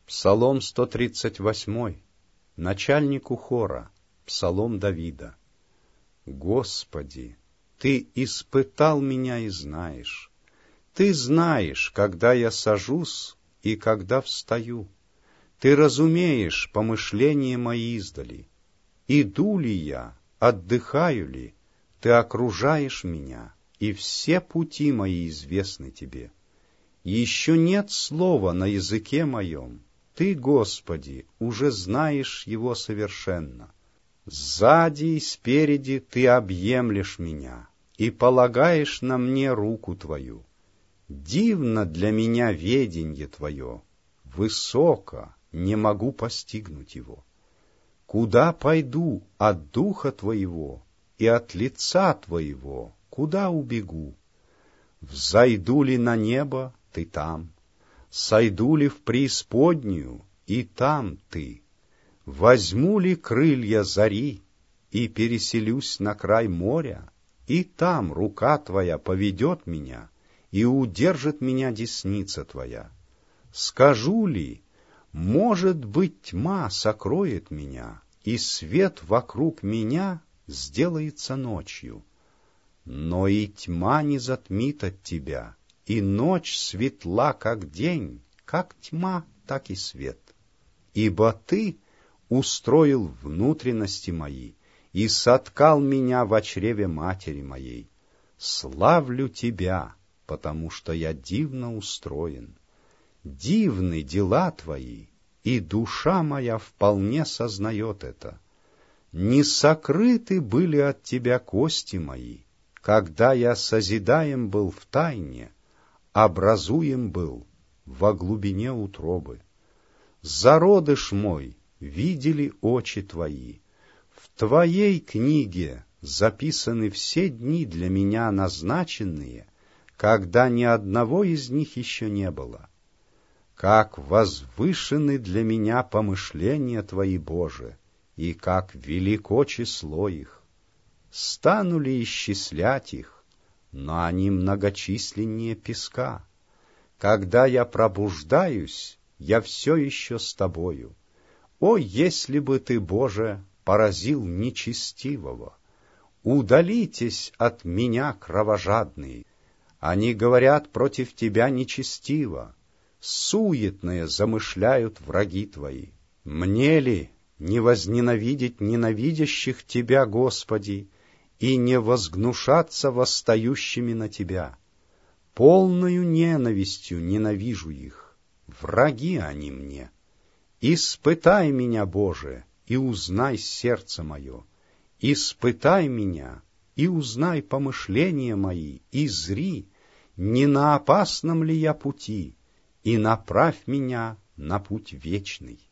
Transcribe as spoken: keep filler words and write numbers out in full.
Псалом сто тридцать восемь. Начальнику хора. Псалом Давида. Господи, Ты испытал меня и знаешь. Ты знаешь, когда я сажусь и когда встаю. Ты разумеешь помышления мои издали. Иду ли я, отдыхаю ли, Ты окружаешь меня, и все пути мои известны Тебе. Еще нет слова на языке моем. Ты, Господи, уже знаешь его совершенно. Сзади и спереди Ты объемлешь меня и полагаешь на мне руку Твою. Дивно для меня веденье Твое, высоко, не могу постигнуть его. Куда пойду от Духа Твоего и от лица Твоего, куда убегу? Взойду ли на небо, Ты там? Сойду ли в преисподнюю, и там Ты? Возьму ли крылья зари и переселюсь на край моря, и там рука Твоя поведет меня, и удержит меня десница Твоя? Скажу ли, может быть, тьма сокроет меня, и свет вокруг меня сделается ночью? Но и тьма не затмит от Тебя, и ночь светла, как день, как тьма, так и свет. Ибо Ты устроил внутренности мои и соткал меня во чреве матери моей. Славлю Тебя, потому что я дивно устроен. Дивны дела Твои, и душа моя вполне сознает это. Не сокрыты были от Тебя кости мои, когда я созидаем был в тайне, образуем был во глубине утробы. Зародыш мой видели очи Твои. В Твоей книге записаны все дни для меня назначенные, когда ни одного из них еще не было. Как возвышены для меня помышления Твои, Боже, и как велико число их. Стану ли исчислять их, но они многочисленнее песка. Когда я пробуждаюсь, я все еще с Тобою. О, если бы Ты, Боже, поразил нечестивого! Удалитесь от меня, кровожадные! Они говорят против Тебя нечестиво, суетные замышляют враги Твои. Мне ли не возненавидеть ненавидящих Тебя, Господи, и не возгнушаться восстающими на Тебя? Полною ненавистью ненавижу их, враги они мне. Испытай меня, Боже, и узнай сердце мое. Испытай меня, и узнай помышления мои, и зри, не на опасном ли я пути, и направь меня на путь вечный.